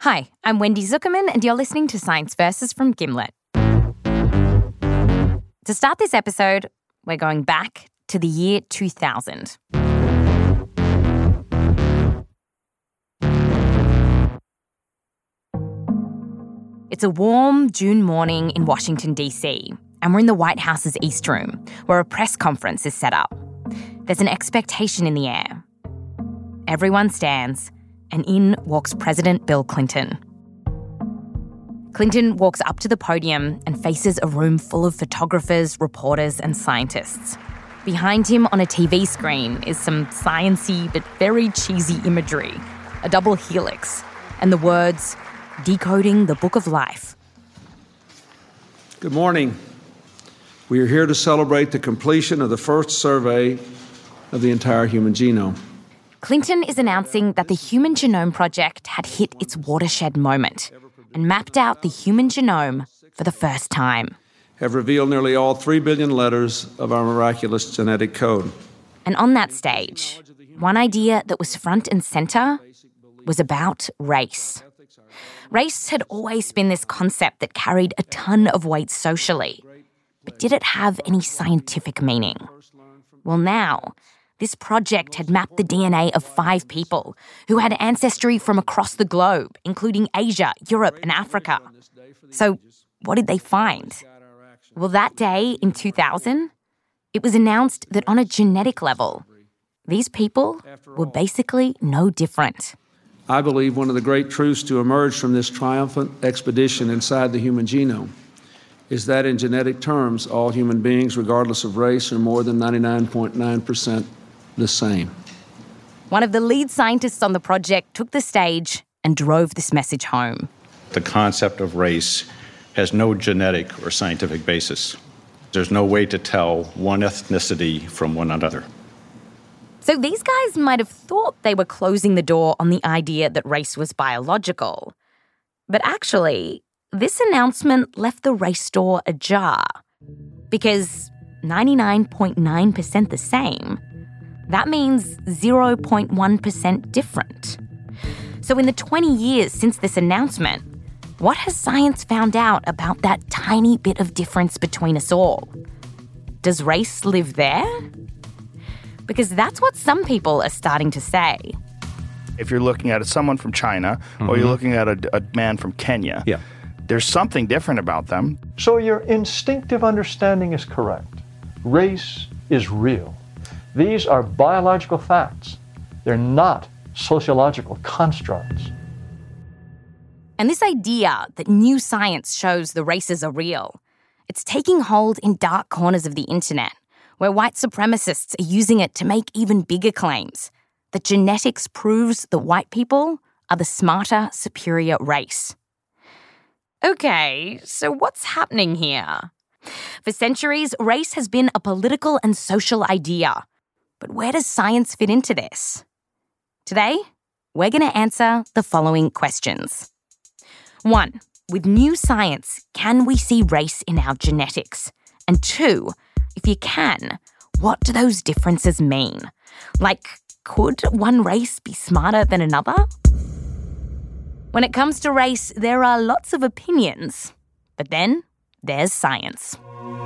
Hi, I'm Wendy Zuckerman, and you're listening to Science Versus from Gimlet. To start this episode, we're going back to the year 2000. It's a warm June morning in Washington, D.C., and we're in the White House's East Room, where a press conference is set up. There's an expectation in the air. Everyone stands, and in walks President Bill Clinton. Clinton walks up to the podium and faces a room full of photographers, reporters, and scientists. Behind him on a TV screen is some sciencey but very cheesy imagery, a double helix, and the words, "Decoding the Book of Life." Good morning. We are here to celebrate the completion of the first survey of the entire human genome. Clinton is announcing that the Human Genome Project had hit its watershed moment and mapped out the human genome for the first time. Have revealed nearly all 3 billion letters of our miraculous genetic code. And on that stage, one idea that was front and centre was about race. Race had always been this concept that carried a ton of weight socially. But did it have any scientific meaning? Well, now, this project had mapped the DNA of 5 people who had ancestry from across the globe, including Asia, Europe, and Africa. So what did they find? Well, that day in 2000, it was announced that on a genetic level, these people were basically no different. I believe one of the great truths to emerge from this triumphant expedition inside the human genome is that in genetic terms, all human beings, regardless of race, are more than 99.9% the same. One of the lead scientists on the project took the stage and drove this message home. The concept of race has no genetic or scientific basis. There's no way to tell one ethnicity from one another. So these guys might have thought they were closing the door on the idea that race was biological. But actually, this announcement left the race door ajar. Because 99.9% the same, that means 0.1% different. So in the 20 years since this announcement, what has science found out about that tiny bit of difference between us all? Does race live there? Because that's what some people are starting to say. If you're looking at someone from China or you're looking at a man from Kenya, there's something different about them. So your instinctive understanding is correct. Race is real. These are biological facts. They're not sociological constructs. And this idea that new science shows the races are real, it's taking hold in dark corners of the internet, where white supremacists are using it to make even bigger claims, that genetics proves that white people are the smarter, superior race. Okay, so what's happening here? For centuries, race has been a political and social idea. But where does science fit into this? Today, we're going to answer the following questions. 1, with new science, can we see race in our genetics? And 2, if you can, what do those differences mean? Like, could one race be smarter than another? When it comes to race, there are lots of opinions. But then there's science.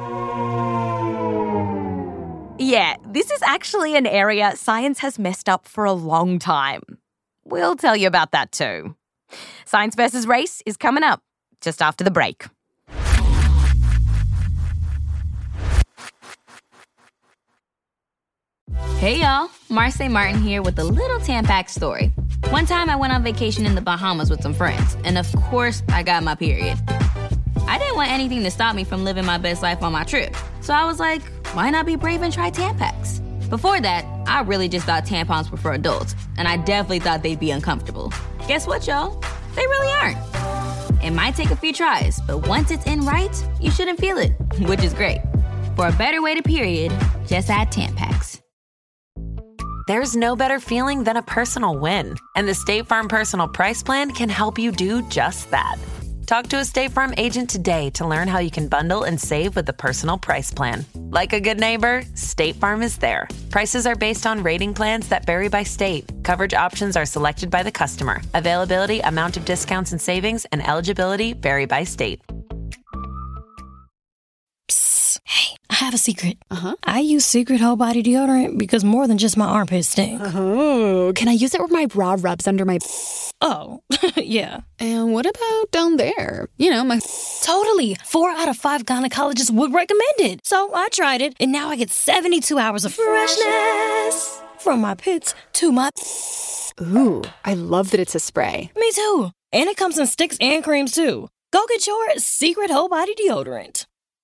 Yeah, this is actually an area science has messed up for a long time. We'll tell you about that too. Science versus Race is coming up just after the break. Hey y'all, Marseille Martin here with a little Tampax story. One time I went on vacation in the Bahamas with some friends, and of course I got my period. I didn't want anything to stop me from living my best life on my trip, so I was like, why not be brave and try Tampax? Before that, I really just thought tampons were for adults, and I definitely thought they'd be uncomfortable. Guess what, y'all? They really aren't. It might take a few tries, but once it's in right, you shouldn't feel it, which is great. For a better way to period, just add Tampax. There's no better feeling than a personal win, and the State Farm Personal Price Plan can help you do just that. Talk to a State Farm agent today to learn how you can bundle and save with the Personal Price Plan. Like a good neighbor, State Farm is there. Prices are based on rating plans that vary by state. Coverage options are selected by the customer. Availability, amount of discounts and savings, and eligibility vary by state. Psst. Hey, I have a secret. I use Secret Whole Body Deodorant because more than just my armpits stink. Oh, can I use it where my bra rubs under my... Oh, yeah. And what about down there? You know, my... Totally. 4 out of 5 gynecologists would recommend it. So I tried it, and now I get 72 hours of freshness. From my pits to my... Ooh, I love that it's a spray. Me too. And it comes in sticks and creams, too. Go get your Secret Whole Body Deodorant.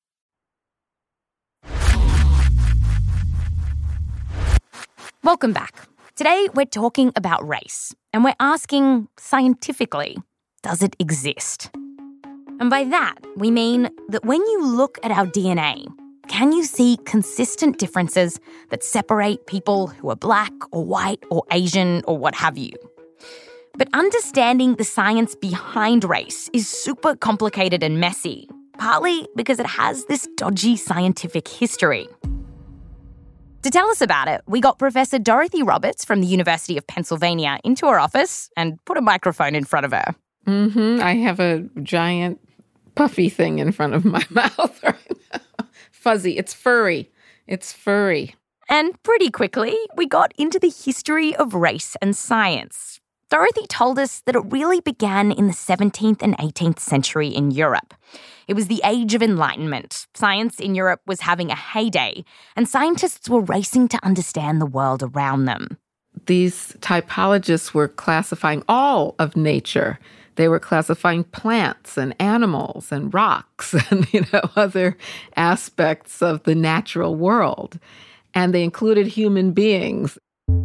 Welcome back. Today, we're talking about race, and we're asking scientifically, does it exist? And by that, we mean that when you look at our DNA, can you see consistent differences that separate people who are black or white or Asian or what have you? But understanding the science behind race is super complicated and messy, partly because it has this dodgy scientific history. To tell us about it, we got Professor Dorothy Roberts from the University of Pennsylvania into her office and put a microphone in front of her. I have a giant puffy thing in front of my mouth right now. Fuzzy. It's furry. It's furry. And pretty quickly, we got into the history of race and science. Dorothy told us that it really began in the 17th and 18th century in Europe. It was the Age of Enlightenment. Science in Europe was having a heyday, and scientists were racing to understand the world around them. These typologists were classifying all of nature. They were classifying plants and animals and rocks and, other aspects of the natural world. And they included human beings.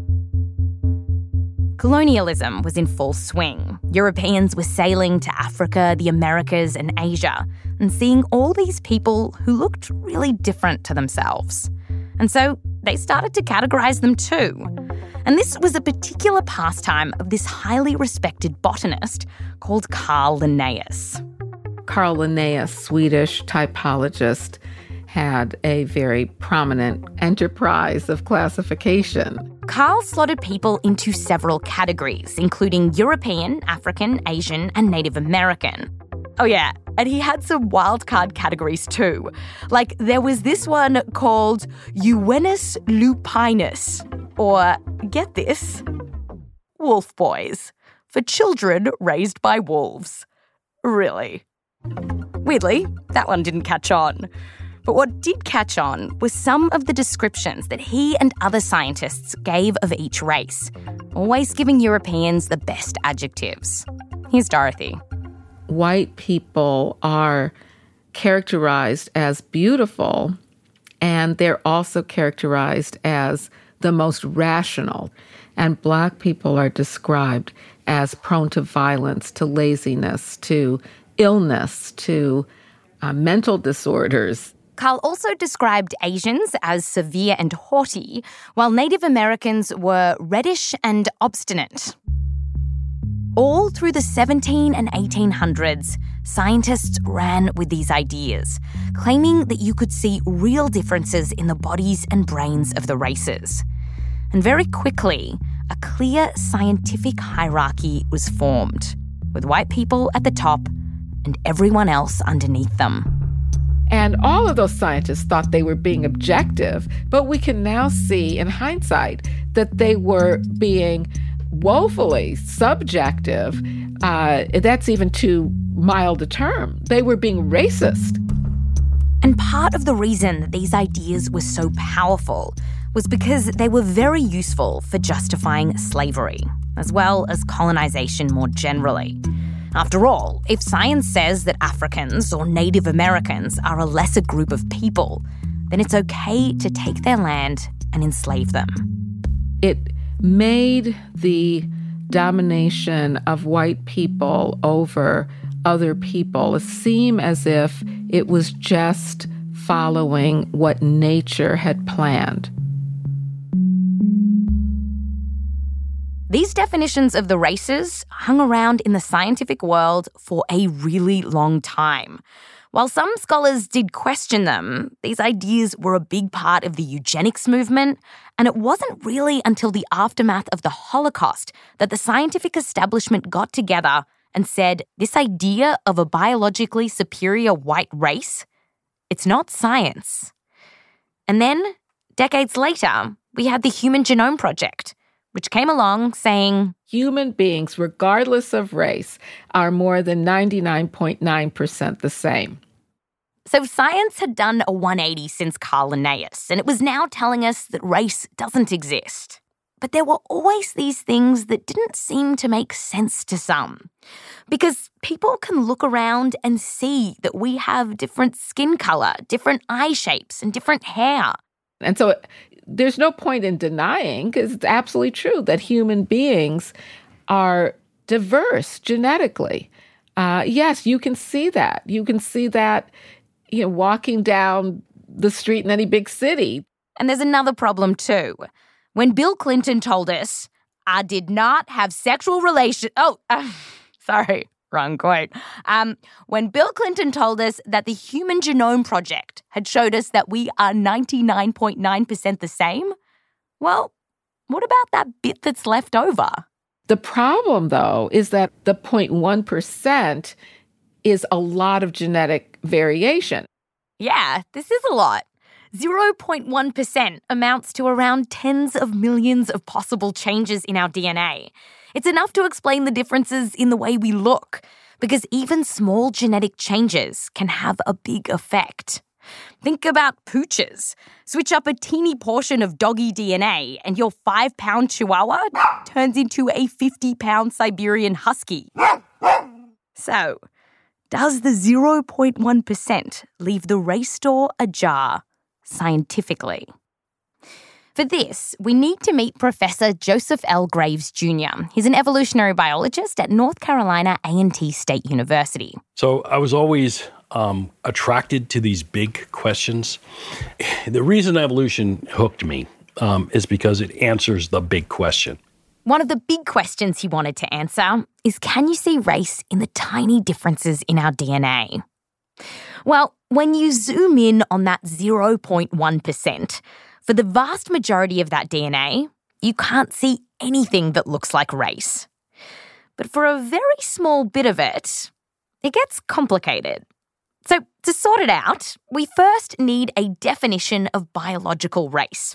Colonialism was in full swing. Europeans were sailing to Africa, the Americas, and Asia, and seeing all these people who looked really different to themselves. And so they started to categorize them too. And this was a particular pastime of this highly respected botanist called Carl Linnaeus. Carl Linnaeus, Swedish typologist, had a very prominent enterprise of classification. Carl slotted people into several categories, including European, African, Asian, and Native American. Oh yeah, and he had some wildcard categories too. Like there was this one called Euenus lupinus, or, get this, wolf boys, for children raised by wolves. Really. Weirdly, that one didn't catch on. But what did catch on was some of the descriptions that he and other scientists gave of each race, always giving Europeans the best adjectives. Here's Dorothy. White people are characterized as beautiful, and they're also characterized as the most rational. And black people are described as prone to violence, to laziness, to illness, to mental disorders. Carl also described Asians as severe and haughty, while Native Americans were reddish and obstinate. All through the 17 and 1800s, scientists ran with these ideas, claiming that you could see real differences in the bodies and brains of the races. And very quickly, a clear scientific hierarchy was formed, with white people at the top and everyone else underneath them. And all of those scientists thought they were being objective, but we can now see in hindsight that they were being woefully subjective. That's even too mild a term. They were being racist. And part of the reason that these ideas were so powerful was because they were very useful for justifying slavery, as well as colonization more generally. After all, if science says that Africans or Native Americans are a lesser group of people, then it's okay to take their land and enslave them. It made the domination of white people over other people seem as if it was just following what nature had planned. These definitions of the races hung around in the scientific world for a really long time. While some scholars did question them, these ideas were a big part of the eugenics movement, and it wasn't really until the aftermath of the Holocaust that the scientific establishment got together and said this idea of a biologically superior white race, it's not science. And then, decades later, we had the Human Genome Project, which came along saying human beings, regardless of race, are more than 99.9% the same. So science had done a 180 since Carl Linnaeus, and it was now telling us that race doesn't exist. But there were always these things that didn't seem to make sense to some. Because people can look around and see that we have different skin color, different eye shapes, and different hair. And so there's no point in denying, because it's absolutely true, that human beings are diverse genetically. Yes, you can see that. You can see that, walking down the street in any big city. And there's another problem too. When Bill Clinton told us, I did not have sexual relations... sorry, wrong quote. When Bill Clinton told us that the Human Genome Project had showed us that we are 99.9% the same, well, what about that bit that's left over? The problem, though, is that the 0.1% is a lot of genetic variation. Yeah, this is a lot. 0.1% amounts to around tens of millions of possible changes in our DNA. It's enough to explain the differences in the way we look, because even small genetic changes can have a big effect. Think about pooches. Switch up a teeny portion of doggy DNA and your 5-pound chihuahua turns into a 50-pound Siberian husky. So, does the 0.1% leave the race door ajar scientifically? For this, we need to meet Professor Joseph L. Graves Jr. He's an evolutionary biologist at North Carolina A&T State University. So I was always attracted to these big questions. The reason evolution hooked me is because it answers the big question. One of the big questions he wanted to answer is, can you see race in the tiny differences in our DNA? Well, when you zoom in on that 0.1%, for the vast majority of that DNA, you can't see anything that looks like race. But for a very small bit of it, it gets complicated. So to sort it out, we first need a definition of biological race.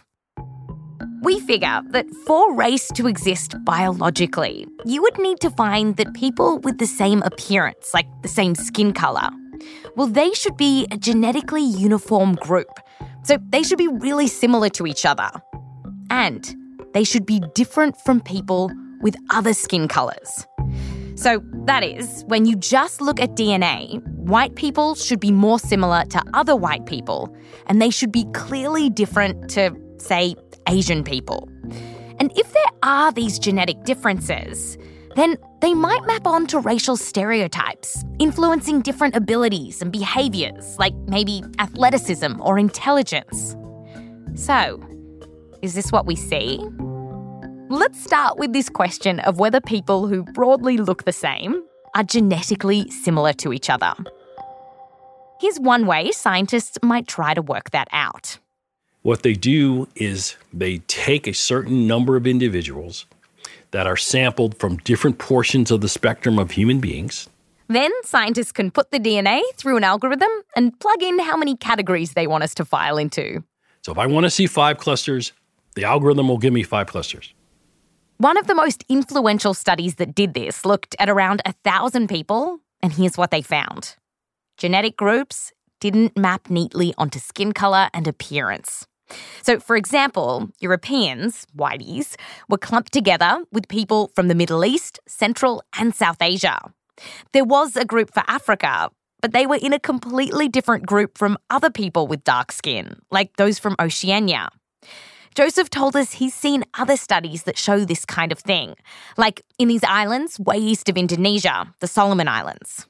We figure that for race to exist biologically, you would need to find that people with the same appearance, like the same skin colour, well, they should be a genetically uniform group. So they should be really similar to each other. And they should be different from people with other skin colours. So that is, when you just look at DNA, white people should be more similar to other white people, and they should be clearly different to, say, Asian people. And if there are these genetic differences, then they might map onto racial stereotypes, influencing different abilities and behaviours, like maybe athleticism or intelligence. So, is this what we see? Let's start with this question of whether people who broadly look the same are genetically similar to each other. Here's one way scientists might try to work that out. What they do is they take a certain number of individuals that are sampled from different portions of the spectrum of human beings. Then scientists can put the DNA through an algorithm and plug in how many categories they want us to file into. So if I want to see 5 clusters, the algorithm will give me 5 clusters. One of the most influential studies that did this looked at around 1,000 people, and here's what they found. Genetic groups didn't map neatly onto skin colour and appearance. So, for example, Europeans, whiteys, were clumped together with people from the Middle East, Central and South Asia. There was a group for Africa, but they were in a completely different group from other people with dark skin, like those from Oceania. Joseph told us he's seen other studies that show this kind of thing, like in these islands way east of Indonesia, the Solomon Islands.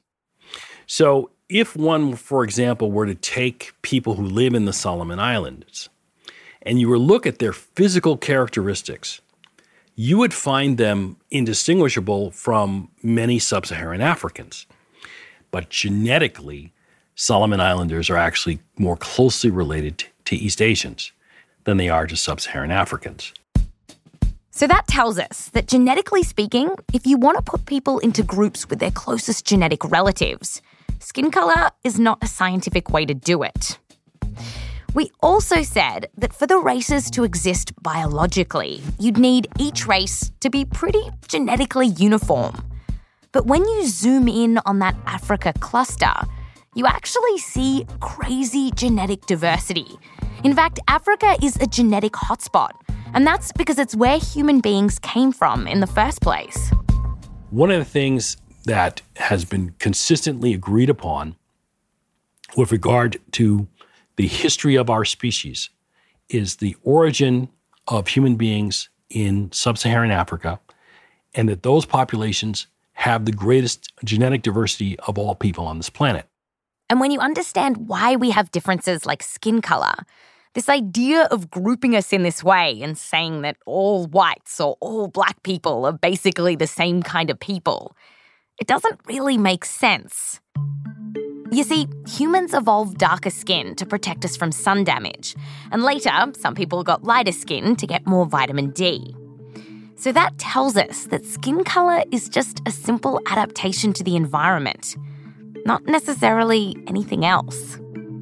So if one, for example, were to take people who live in the Solomon Islands and you were to look at their physical characteristics, you would find them indistinguishable from many sub-Saharan Africans. But genetically, Solomon Islanders are actually more closely related to East Asians than they are to sub-Saharan Africans. So that tells us that genetically speaking, if you want to put people into groups with their closest genetic relatives, skin colour is not a scientific way to do it. We also said that for the races to exist biologically, you'd need each race to be pretty genetically uniform. But when you zoom in on that Africa cluster, you actually see crazy genetic diversity. In fact, Africa is a genetic hotspot, and that's because it's where human beings came from in the first place. One of the things that has been consistently agreed upon with regard to the history of our species is the origin of human beings in sub-Saharan Africa, and that those populations have the greatest genetic diversity of all people on this planet. And when you understand why we have differences like skin colour, this idea of grouping us in this way and saying that all whites or all black people are basically the same kind of people, it doesn't really make sense. You see, humans evolved darker skin to protect us from sun damage, and later, some people got lighter skin to get more vitamin D. So that tells us that skin colour is just a simple adaptation to the environment, not necessarily anything else.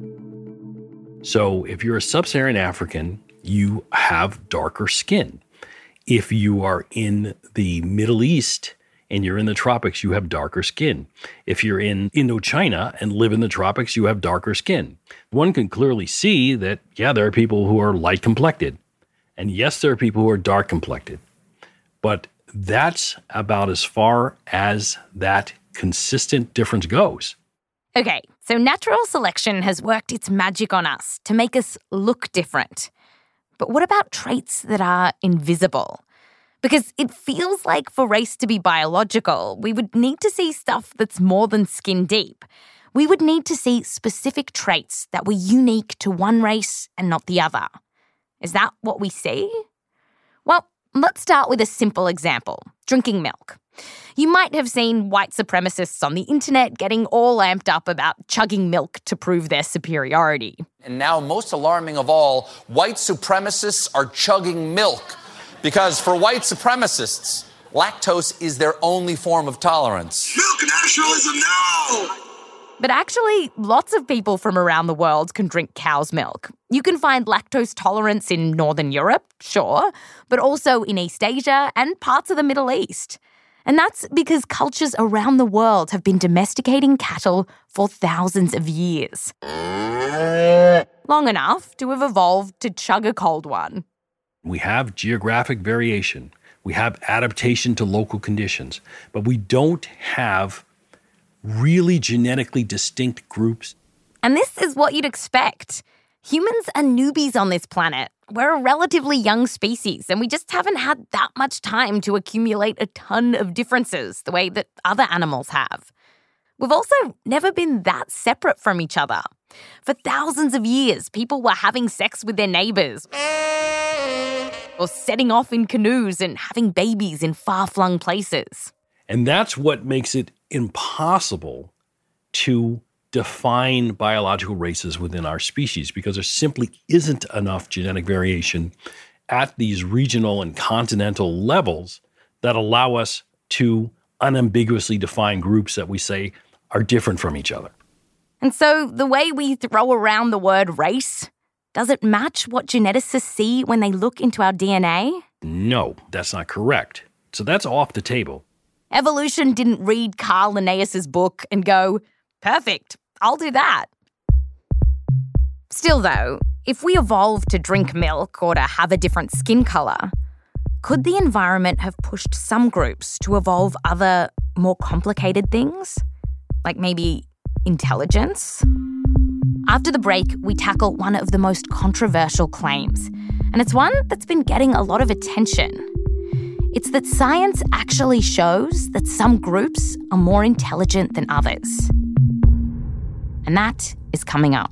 So if you're a sub-Saharan African, you have darker skin. If you are in the Middle East and you're in the tropics, you have darker skin. If you're in Indochina and live in the tropics, you have darker skin. One can clearly see that, yeah, there are people who are light-complected. And yes, there are people who are dark-complected. But that's about as far as that consistent difference goes. Okay, so natural selection has worked its magic on us to make us look different. But what about traits that are invisible? Because it feels like for race to be biological, we would need to see stuff that's more than skin deep. We would need to see specific traits that were unique to one race and not the other. Is that what we see? Well, let's start with a simple example, drinking milk. You might have seen white supremacists on the internet getting all amped up about chugging milk to prove their superiority. And now, most alarming of all, white supremacists are chugging milk. Because for white supremacists, lactose is their only form of tolerance. Milk nationalism now! But actually, lots of people from around the world can drink cow's milk. You can find lactose tolerance in Northern Europe, sure, but also in East Asia and parts of the Middle East. And that's because cultures around the world have been domesticating cattle for thousands of years. Long enough to have evolved to chug a cold one. We have geographic variation. We have adaptation to local conditions. But we don't have really genetically distinct groups. And this is what you'd expect. Humans are newbies on this planet. We're a relatively young species, and we just haven't had that much time to accumulate a ton of differences the way that other animals have. We've also never been that separate from each other. For thousands of years, people were having sex with their neighbours, or setting off in canoes and having babies in far-flung places. And that's what makes it impossible to define biological races within our species, because there simply isn't enough genetic variation at these regional and continental levels that allow us to unambiguously define groups that we say are different from each other. And so the way we throw around the word race, does it match what geneticists see when they look into our DNA? No, that's not correct. So that's off the table. Evolution didn't read Carl Linnaeus' book and go, perfect, I'll do that. Still though, if we evolved to drink milk or to have a different skin colour, could the environment have pushed some groups to evolve other, more complicated things? Like maybe intelligence? After the break, we tackle one of the most controversial claims, and it's one that's been getting a lot of attention. It's that science actually shows that some groups are more intelligent than others. And that is coming up.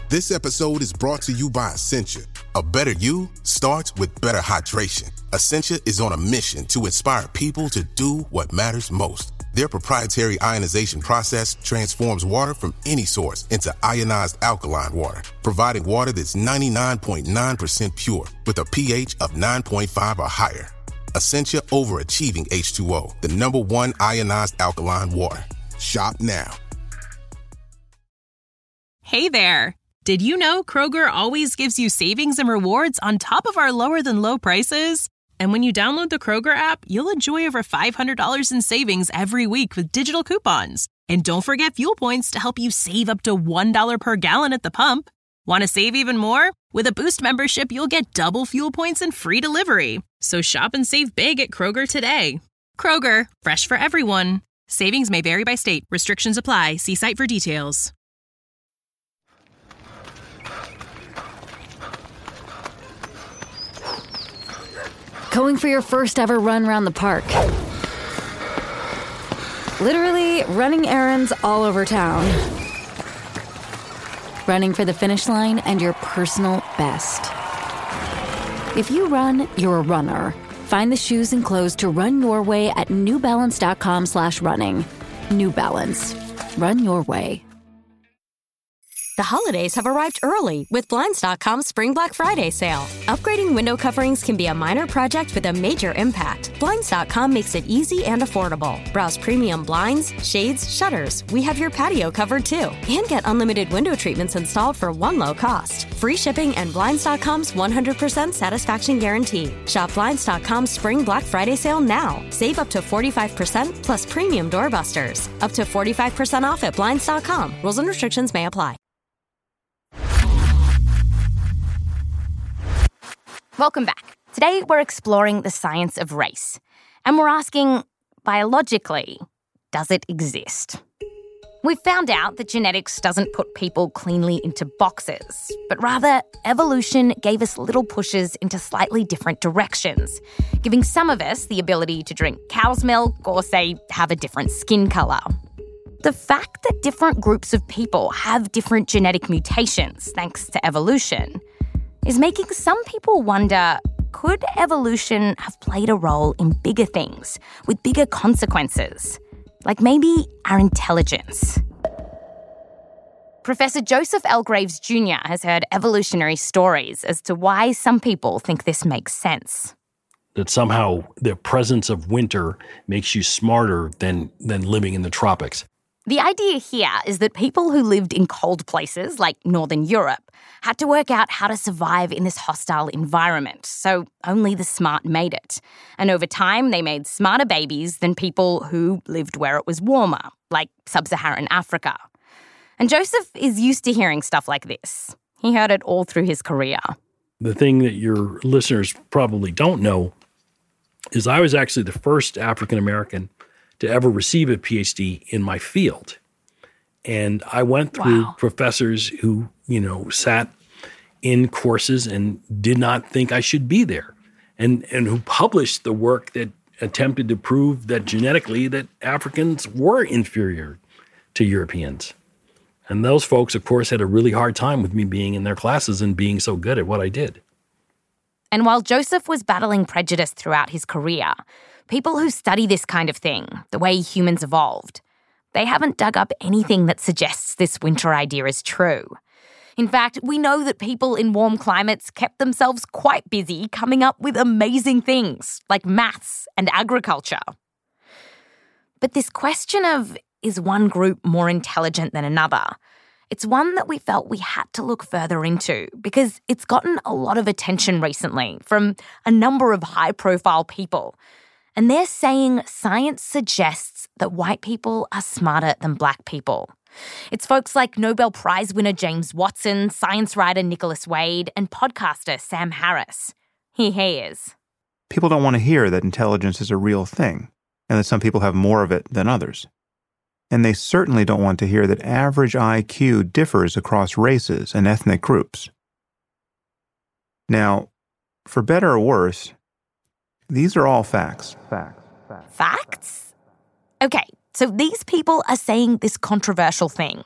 This episode is brought to you by Essentia. A better you starts with better hydration. Essentia is on a mission to inspire people to do what matters most. Their proprietary ionization process transforms water from any source into ionized alkaline water, providing water that's 99.9% pure with a pH of 9.5 or higher. Essentia Overachieving H2O, the #1 ionized alkaline water. Shop now. Hey there. Did you know Kroger always gives you savings and rewards on top of our lower-than-low prices? And when you download the Kroger app, you'll enjoy over $500 in savings every week with digital coupons. And don't forget fuel points to help you save up to $1 per gallon at the pump. Want to save even more? With a Boost membership, you'll get double fuel points and free delivery. So shop and save big at Kroger today. Kroger, fresh for everyone. Savings may vary by state. Restrictions apply. See site for details. Going for your first ever run around the park. Literally running errands all over town. Running for the finish line and your personal best. If you run, you're a runner. Find the shoes and clothes to run your way at newbalance.com/running. New Balance. Run your way. The holidays have arrived early with Blinds.com's Spring Black Friday sale. Upgrading window coverings can be a minor project with a major impact. Blinds.com makes it easy and affordable. Browse premium blinds, shades, shutters. We have your patio covered too. And get unlimited window treatments installed for one low cost. Free shipping and Blinds.com's 100% satisfaction guarantee. Shop Blinds.com's Spring Black Friday sale now. Save up to 45% plus premium doorbusters. Up to 45% off at Blinds.com. Rules and restrictions may apply. Welcome back. Today, we're exploring the science of race. And we're asking, biologically, does it exist? We've found out that genetics doesn't put people cleanly into boxes, but rather, evolution gave us little pushes into slightly different directions, giving some of us the ability to drink cow's milk or, say, have a different skin colour. The fact that different groups of people have different genetic mutations, thanks to evolution, is making some people wonder, could evolution have played a role in bigger things, with bigger consequences? Like maybe our intelligence. Professor Joseph L. Graves Jr. has heard evolutionary stories as to why some people think this makes sense. That somehow the presence of winter makes you smarter than living in the tropics. The idea here is that people who lived in cold places like Northern Europe had to work out how to survive in this hostile environment, so only the smart made it. And over time, they made smarter babies than people who lived where it was warmer, like sub-Saharan Africa. And Joseph is used to hearing stuff like this. He heard it all through his career. The thing that your listeners probably don't know is I was actually the first African-American to ever receive a PhD in my field. And I went through professors who, sat in courses and did not think I should be there, and who published the work that attempted to prove that genetically that Africans were inferior to Europeans. And those folks, of course, had a really hard time with me being in their classes and being so good at what I did. And while Joseph was battling prejudice throughout his career, people who study this kind of thing, the way humans evolved, they haven't dug up anything that suggests this winter idea is true. In fact, we know that people in warm climates kept themselves quite busy coming up with amazing things like maths and agriculture. But this question of, is one group more intelligent than another? It's one that we felt we had to look further into because it's gotten a lot of attention recently from a number of high-profile people. And they're saying science suggests that white people are smarter than black people. It's folks like Nobel Prize winner James Watson, science writer Nicholas Wade, and podcaster Sam Harris. Here he is. People don't want to hear that intelligence is a real thing and that some people have more of it than others. And they certainly don't want to hear that average IQ differs across races and ethnic groups. Now, for better or worse, these are all facts. Facts? Okay, so these people are saying this controversial thing.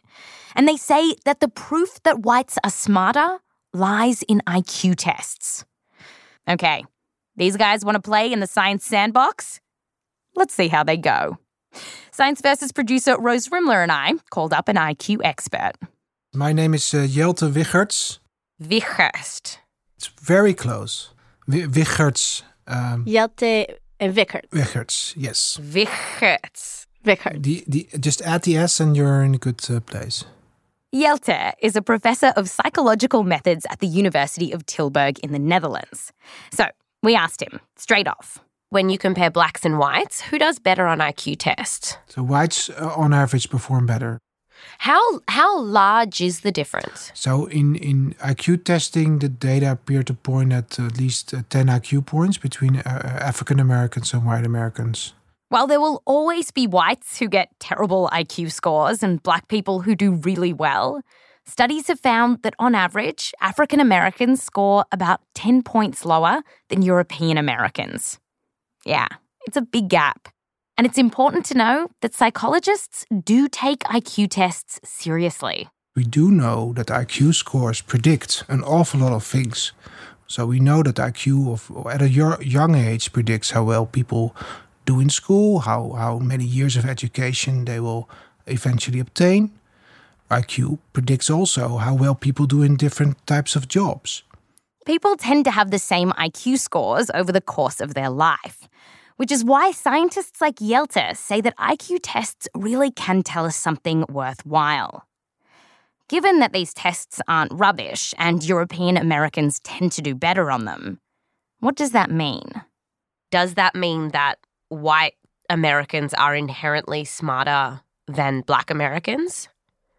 And they say that the proof that whites are smarter lies in IQ tests. Okay, these guys want to play in the science sandbox? Let's see how they go. Science Versus producer Rose Rimler and I called up an IQ expert. My name is Jelte Wicherts. Wicherts. It's very close. Wicherts. Jelte and Wicherts. Wicherts, yes. Wicherts. Wicherts. Just add the S and you're in a good place. Jelte is a professor of psychological methods at the University of Tilburg in the Netherlands. So we asked him, straight off, when you compare blacks and whites, who does better on IQ tests? So whites, on average, perform better. How large is the difference? So in IQ testing, the data appear to point at least 10 IQ points between African Americans and white Americans. While there will always be whites who get terrible IQ scores and black people who do really well, studies have found that on average, African Americans score about 10 points lower than European Americans. Yeah, it's a big gap. And it's important to know that psychologists do take IQ tests seriously. We do know that IQ scores predict an awful lot of things. So we know that IQ at a young age predicts how well people do in school, how many years of education they will eventually obtain. IQ predicts also how well people do in different types of jobs. People tend to have the same IQ scores over the course of their life, which is why scientists like Jelte say that IQ tests really can tell us something worthwhile. Given that these tests aren't rubbish and European Americans tend to do better on them, what does that mean? Does that mean that white Americans are inherently smarter than black Americans?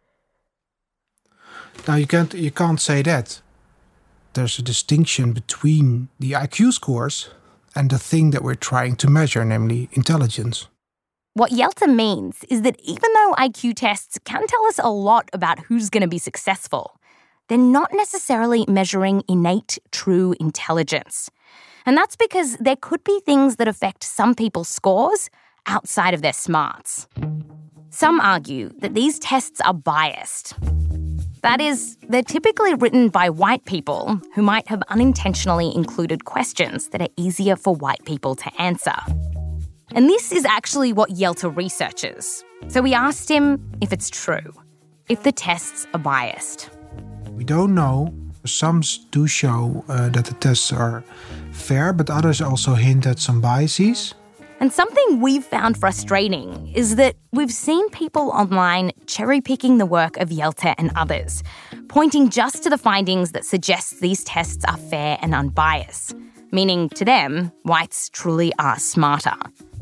Now, you can't say that. There's a distinction between the IQ scores and the thing that we're trying to measure, namely intelligence. What Jelte means is that even though IQ tests can tell us a lot about who's going to be successful, they're not necessarily measuring innate, true intelligence. And that's because there could be things that affect some people's scores outside of their smarts. Some argue that these tests are biased. That is, they're typically written by white people who might have unintentionally included questions that are easier for white people to answer. And this is actually what Jelte researches. So we asked him if it's true, if the tests are biased. We don't know. Some do show that the tests are fair, but others also hint at some biases. And something we've found frustrating is that we've seen people online cherry-picking the work of Jelte and others, pointing just to the findings that suggest these tests are fair and unbiased, meaning to them, whites truly are smarter.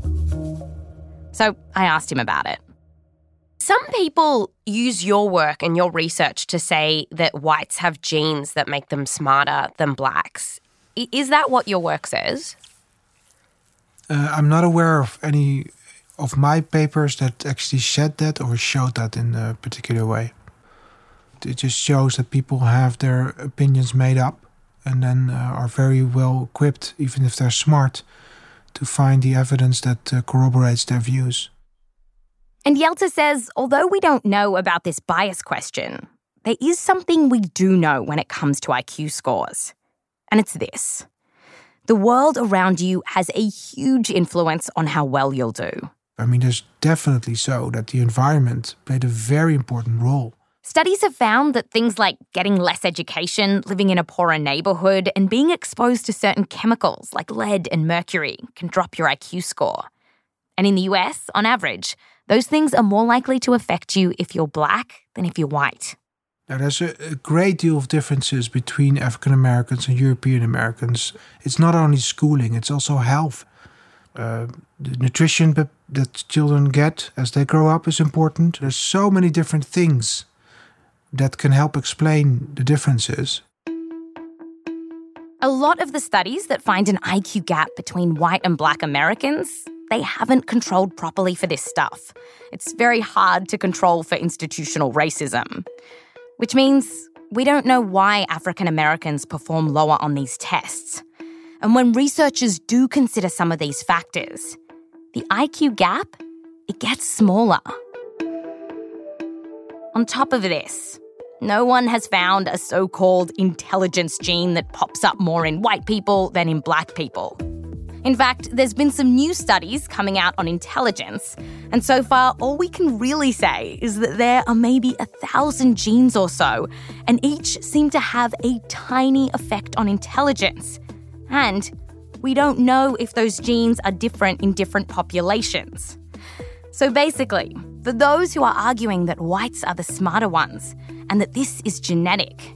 So I asked him about it. Some people use your work and your research to say that whites have genes that make them smarter than blacks. Is that what your work says? I'm not aware of any of my papers that actually said that or showed that in a particular way. It just shows that people have their opinions made up and then are very well equipped, even if they're smart, to find the evidence that corroborates their views. And Jelte says, although we don't know about this bias question, there is something we do know when it comes to IQ scores. And it's this. The world around you has a huge influence on how well you'll do. I mean, there's definitely so that the environment played a very important role. Studies have found that things like getting less education, living in a poorer neighbourhood, and being exposed to certain chemicals like lead and mercury can drop your IQ score. And in the US, on average, those things are more likely to affect you if you're black than if you're white. Now, there's a great deal of differences between African Americans and European Americans. It's not only schooling, it's also health. The nutrition that children get as they grow up is important. There's so many different things that can help explain the differences. A lot of the studies that find an IQ gap between white and black Americans, they haven't controlled properly for this stuff. It's very hard to control for institutional racism. Which means we don't know why African Americans perform lower on these tests. And when researchers do consider some of these factors, the IQ gap, it gets smaller. On top of this, no one has found a so-called intelligence gene that pops up more in white people than in black people. In fact, there's been some new studies coming out on intelligence, and so far all we can really say is that there are maybe 1,000 genes or so, and each seem to have a tiny effect on intelligence. And we don't know if those genes are different in different populations. So basically, for those who are arguing that whites are the smarter ones and that this is genetic,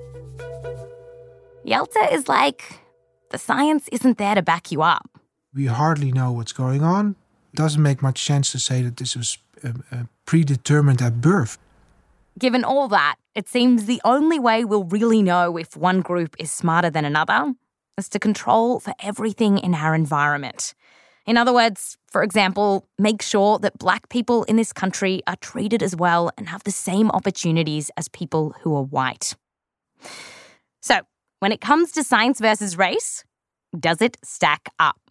Jelte is like, the science isn't there to back you up. We hardly know what's going on. It doesn't make much sense to say that this was predetermined at birth. Given all that, it seems the only way we'll really know if one group is smarter than another is to control for everything in our environment. In other words, for example, make sure that black people in this country are treated as well and have the same opportunities as people who are white. So, when it comes to science versus race, does it stack up?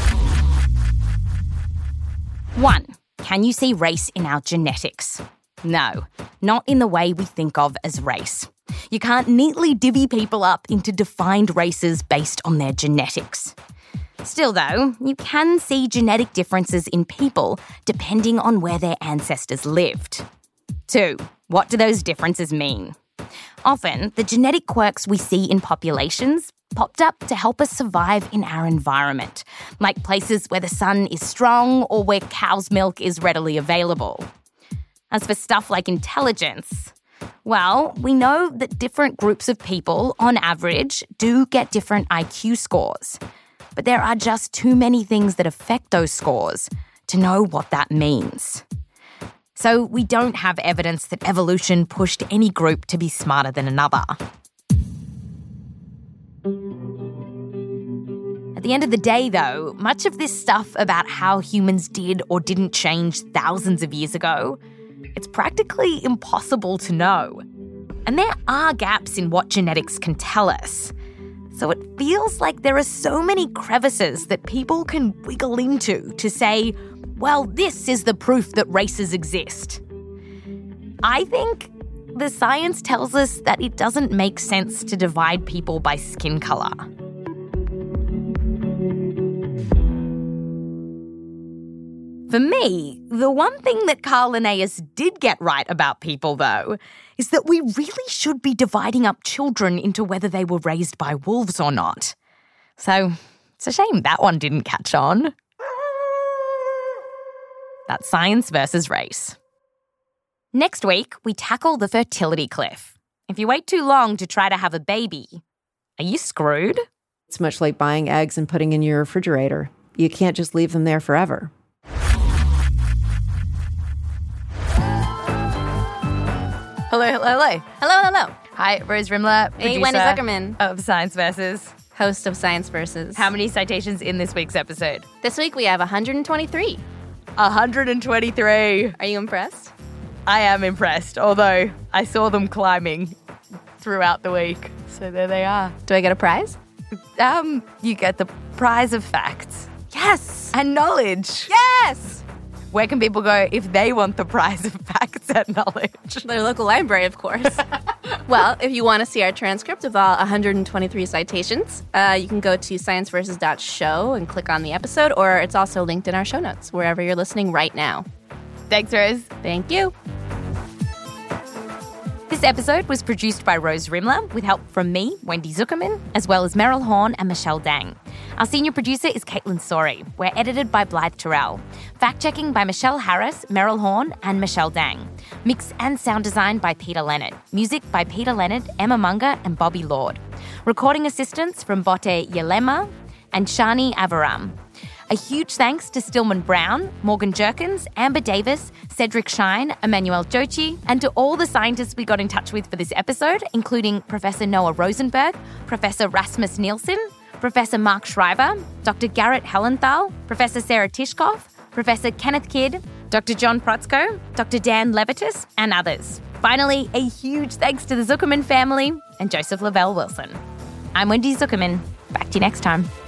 1. Can you see race in our genetics? No, not in the way we think of as race. You can't neatly divvy people up into defined races based on their genetics. Still, though, you can see genetic differences in people depending on where their ancestors lived. 2. What do those differences mean? Often, the genetic quirks we see in populations popped up to help us survive in our environment, like places where the sun is strong or where cow's milk is readily available. As for stuff like intelligence, well, we know that different groups of people, on average, do get different IQ scores. But there are just too many things that affect those scores to know what that means. So we don't have evidence that evolution pushed any group to be smarter than another. At the end of the day, though, much of this stuff about how humans did or didn't change thousands of years ago, it's practically impossible to know. And there are gaps in what genetics can tell us. So it feels like there are so many crevices that people can wiggle into to say, well, this is the proof that races exist. I think the science tells us that it doesn't make sense to divide people by skin color. For me, the one thing that Carl Linnaeus did get right about people, though, is that we really should be dividing up children into whether they were raised by wolves or not. So it's a shame that one didn't catch on. That's science versus race. Next week, we tackle the fertility cliff. If you wait too long to try to have a baby, are you screwed? It's much like buying eggs and putting in your refrigerator. You can't just leave them there forever. Hello, hello, hello. Hello, hello. Hi, Rose Rimler, producer. Hey, Wendy Zuckerman. Of Science Versus. Host of Science Versus. How many citations in this week's episode? This week we have 123. 123. Are you impressed? I am impressed, although I saw them climbing throughout the week. So there they are. Do I get a prize? You get the prize of facts. Yes! And knowledge. Yes! Where can people go if they want the prize of facts and knowledge? Their local library, of course. Well, if you want to see our transcript of all 123 citations, you can go to scienceversus.show and click on the episode, or it's also linked in our show notes, wherever you're listening right now. Thanks, Rose. Thank you. This episode was produced by Rose Rimler with help from me, Wendy Zuckerman, as well as Meryl Horn and Michelle Dang. Our senior producer is Caitlin Sori. We're edited by Blythe Terrell. Fact-checking by Michelle Harris, Meryl Horn, and Michelle Dang. Mix and sound design by Peter Leonard. Music by Peter Leonard, Emma Munger, and Bobby Lord. Recording assistance from Botte Yelema and Shani Avaram. A huge thanks to Stillman Brown, Morgan Jerkins, Amber Davis, Cedric Shine, Emmanuel Jochi, and to all the scientists we got in touch with for this episode, including Professor Noah Rosenberg, Professor Rasmus Nielsen, Professor Mark Schreiber, Dr. Garrett Hellenthal, Professor Sarah Tishkoff, Professor Kenneth Kidd, Dr. John Protzko, Dr. Dan Levitas, and others. Finally, a huge thanks to the Zuckerman family and Joseph Lavelle Wilson. I'm Wendy Zuckerman. Back to you next time.